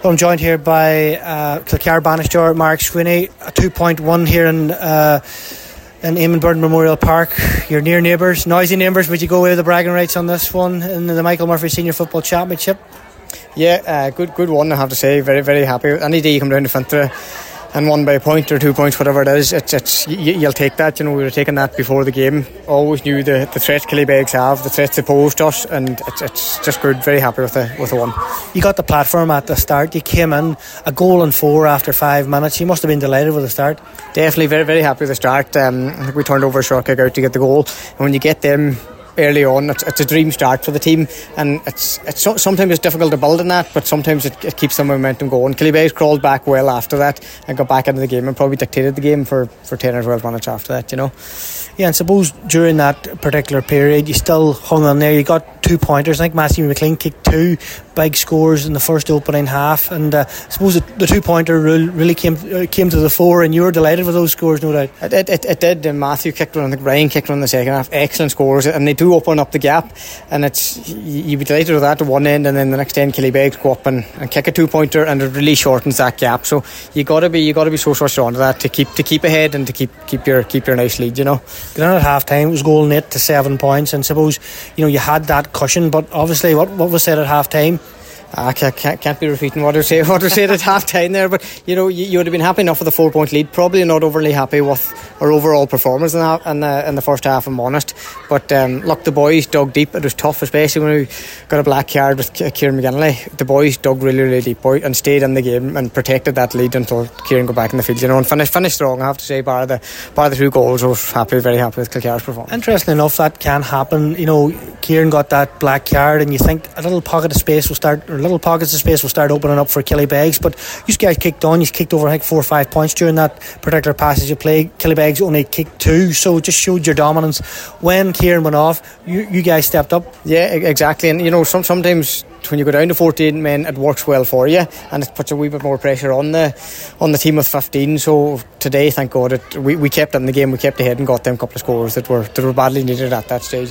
Well, I'm joined here by Kilcar Bannister, Mark Sweeney, a 2.1 here in Eamon Burton Memorial Park. You're near neighbours, noisy neighbours. Would you go away with the bragging rights on this one in the Michael Murphy Senior Football Championship? Yeah, good one, I have to say. Very, very happy. Any day you come down to Fintra and won by a point or 2 points, whatever it is, you'll take that. You know, we were taking that before the game. Always knew the threat Killybegs have, the threats they posed us, and it's just good. Very happy with the one. You got the platform at the start. You came in a goal and 4 after 5 minutes. You must have been delighted with the start. Definitely very, very happy with the start. I think we turned over a short kick out to get the goal, and when you get them early on, it's a dream start for the team, and it's sometimes it's difficult to build on that, but sometimes it keeps the momentum going. Killybegs crawled back well after that and got back into the game and probably dictated the game for 10 or 12 minutes after that, you know. Yeah, and suppose during that particular period you still hung on there. You got 2 pointers. I think Matthew McLean kicked 2 big scores in the first opening half, and I suppose the 2-pointer rule really came to the fore, and you were delighted with those scores, no doubt. It did. Matthew kicked one, I think Ryan kicked one in the second half. Excellent scores, and they do open up the gap, and you'd be delighted with that at one end, and then the next end Killybegs go up and kick a 2-pointer, and it really shortens that gap. So you got to be so switched on to that to keep ahead and to keep your nice lead, you know. Then at half time it was goal net to 7 points, and suppose you had that cushion, but obviously what was said at half time, I can't be repeating what I said at half time there, but you would have been happy enough with a 4-point lead. Probably not overly happy with our overall performance in the first half, I'm honest. But look, the boys dug deep. It was tough, especially when we got a black card with Kieran McGinley. The boys dug really, really deep and stayed in the game and protected that lead until Kieran got back in the field, and finished strong, I have to say. Bar the 2 goals, I was very happy with Kilcar's performance. Interestingly enough, that can happen. Kieran got that black card, and you think little pockets of space will start opening up for Killybegs, but you guys kicked on. You kicked over, I think, 4 or 5 points during that particular passage of play. Killybegs only kicked 2, so it just showed your dominance. When Kieran went off, you guys stepped up. Yeah, exactly. And sometimes when you go down to 14 men, it works well for you, and it puts a wee bit more pressure on the team with 15. So today, thank God, we kept in the game, we kept ahead and got them a couple of scores that were badly needed at that stage.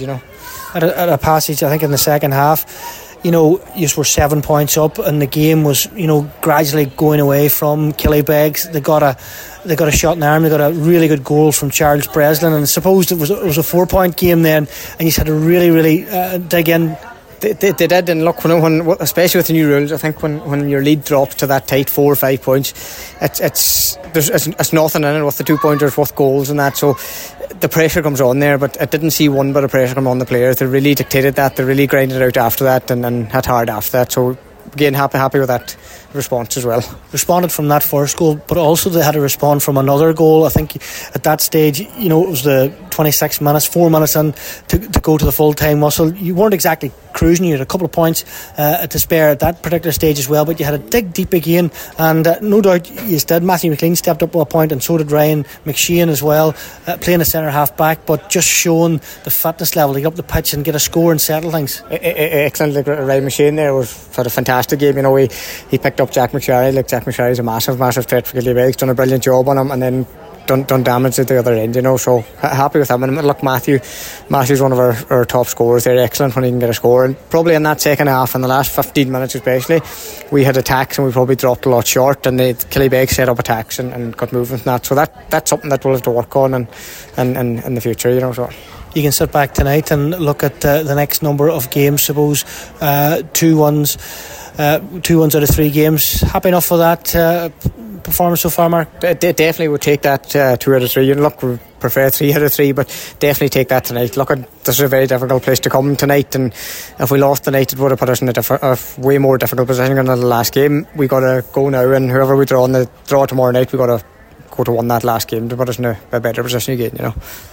At a passage, I think in the second half, you were 7 points up, and the game was gradually going away from Killybegs. They got a shot in the arm. They got a really good goal from Charles Breslin, and I suppose it was a 4-point game then, and you had to really dig in. They did, and look, when especially with the new rules, I think when your lead drops to that tight 4 or 5 points, it's nothing in it with the 2-pointers, with goals and that. So the pressure comes on there, but it didn't see one bit of pressure come on the players. They really dictated that. They really grinded out after that and had hard after that. So again, happy with that response as well. Responded from that first goal, but also they had to respond from another goal. I think at that stage, it was the 26 minutes, 4 minutes in to go to the full-time whistle. You weren't exactly cruising. You had a couple of points to spare at that particular stage as well, but you had to dig deep again, and no doubt you did. Matthew McLean stepped up with a point, and so did Ryan McShane as well, playing a centre half back, but just showing the fitness level to get up the pitch and get a score and settle things. Excellent. Like Ryan McShane there had a fantastic game. He picked up Jack McSherry. Like, Jack McSherry is a massive threat for Killybegs. Done a brilliant job on him, and then done damage at the other end, so happy with him. And look, Matthew's one of our top scorers. They're excellent when he can get a score, and probably in that second half, in the last 15 minutes especially, we had attacks and we probably dropped a lot short, and Killybegs set up attacks and got movement from that. So that's something that we'll have to work on and in the future, so. You can sit back tonight and look at the next number of games. Suppose 2-1s out of 3 games. Happy enough for that performance so far, Mark? Definitely would take that 2 out of 3. Look, we prefer 3 out of 3, but definitely take that tonight. Look, this is a very difficult place to come tonight, and if we lost tonight, it would have put us in a way more difficult position than the last game. We got to go now, and whoever we draw tomorrow night, we got to go to win that last game to put us in a better position again,